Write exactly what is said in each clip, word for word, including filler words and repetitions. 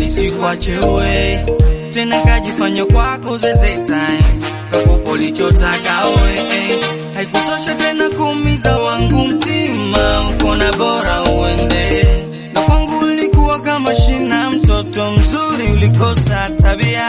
nisikwache uwe tena, kajifanya kwako zezeta kakupo lichotaka uwe. Haikutosha tena kuumiza wangu mtima, ukona bora uende. Na kwangu ulikuwa kama shina, mtoto mzuri ulikosa tabia.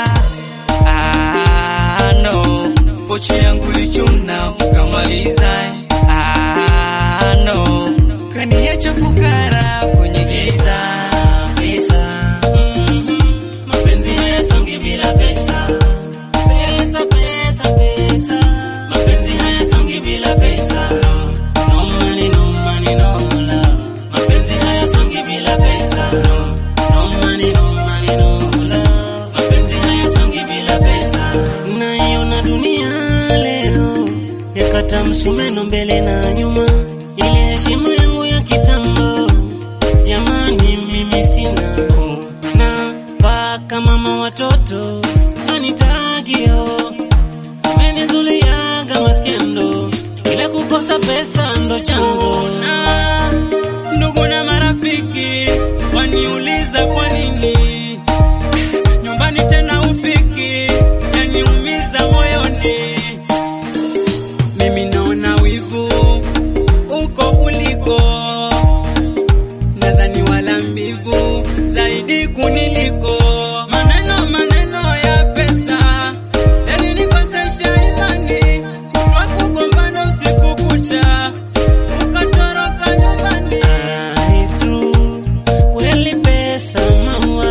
Ah no, pochi yangu lichuna ukamaliza. Ah no, kaniacha fukara kwenye giza. Pesa, mm-hmm. Mapenzi hayasongi bila pesa. Pesa, pesa, pesa. Mapenzi hayasongi bila pesa. No money, no money, no love. Mapenzi hayasongi bila pesa. No money, no money, no love. Mapenzi hayasongi bila pesa. Naiona dunia leo yakata msumeno mbele na nyuma. Ile heshima yangu ya kitambo, yamani mimi sina. Na paka mama watoto anitagio, amenizuliaga maskendo, ile kukosa pesa ndo chanzo. Na ndugu na marafiki waniuliza kwa nini nyumbani tena ufiki, yaniumiza moyoni. Mimi naona wivu uko uliko, nadhani wala mbivu zaidi kuniliko. Maneno maneno ya pesa yani nikosesha imani, kutwa kugombana usiku kucha, ukatoroka nyumbani. Ah, it's true, kweli pesa mama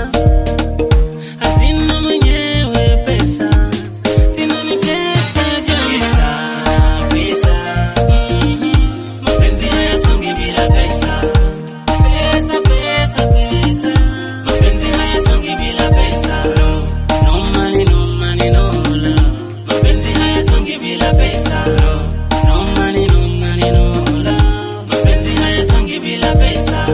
hazina mwenyewe, pesa sina nitesa jamaa. Pesa, mm-hmm. Mapenzi hayasongi bila pesa. Pesa, pesa, pesa. Mapenzi hayasongi bila pesa. No, no money, no money, no love. Mapenzi hayasongi bila pesa. No, no money, no money, no love. Mapenzi hayasongi bila pesa.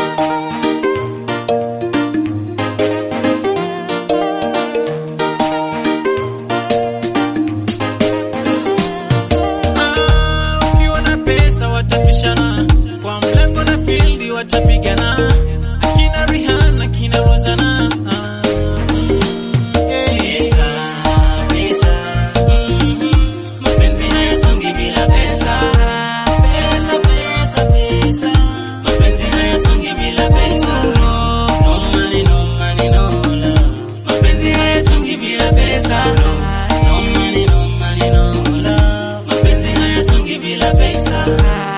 Watapishana kwa mlango na fieldi, watapigana akina Rihanna, akina Rosanna. Ah, hey. Pesa, pesa, mm-hmm. Mapenzi hayasongi bila pesa. Pesa, pesa, pesa. Mapenzi hayasongi bila pesa. No money, no money, no love. Mapenzi hayasongi bila pesa. No money, no money, no love. Mapenzi hayasongi bila pesa.